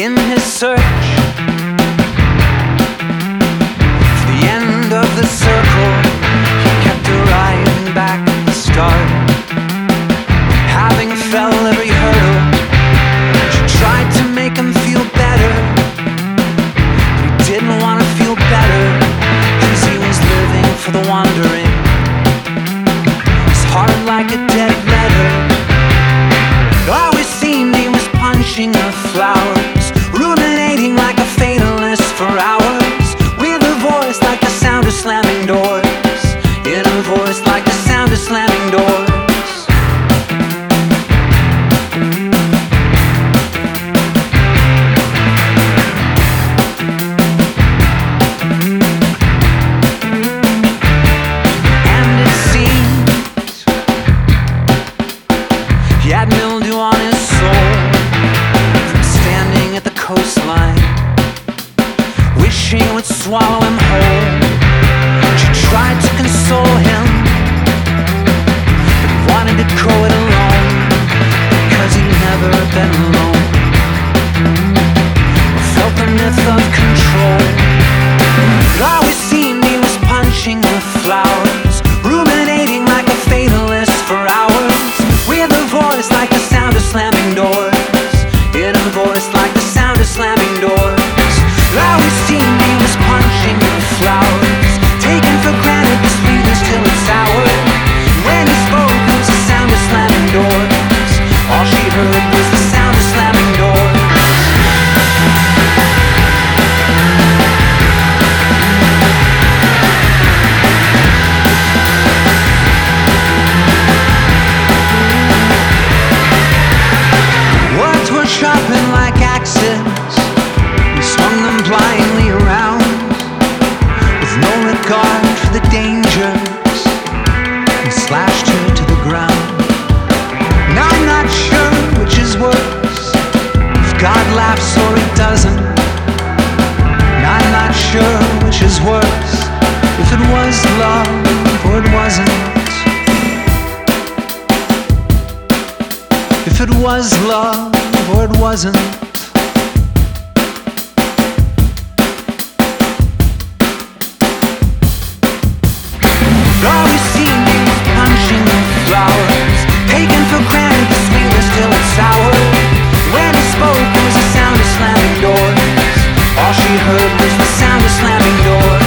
in his search for the end of the circle. He kept arriving back at the start, having fell every hurdle. She tried to make him feel better, but he didn't want to feel better, 'cause he was living for the wandering. His heart like a dead letter. It always seemed he was punching the flowers, ruminating like a fatalist for hours, with a voice like the sound of slamming doors, in a voice like the sound of slamming doors. And it seems he had mildew on his soul from standing at the coastline, wishing it would swallow him whole. She tried to console him, but he wanted to go it alone, because he'd never been alone, or felt the myth of control. It always seemed he was punching the flowers, ruminating like a fatalist for hours, with a voice like the sound of slamming doors, in a voice like the sound of slamming doors. It always seemed he was punching the flowers, taking for granted the sweetness till it's sour. When he spoke, it was the sound of slamming doors. All she heard was the sound of slamming doors. Words were sharpened like axes, he swung them blindly around, with no regard for the dangers, and slashed her to the ground. And I'm not sure which is worse, if God laughs or he doesn't. And I'm not sure which is worse, if it was love or it wasn't. If it was love or it wasn't. It always seemed he was punching the flowers, taking for granted the sweetness till it's sour. When he spoke, it was the sound of slamming doors. All she heard was the sound of slamming doors.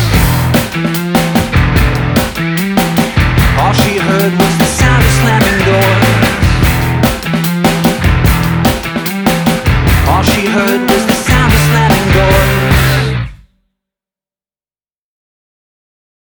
All she heard was the sound of slamming doors. All she heard was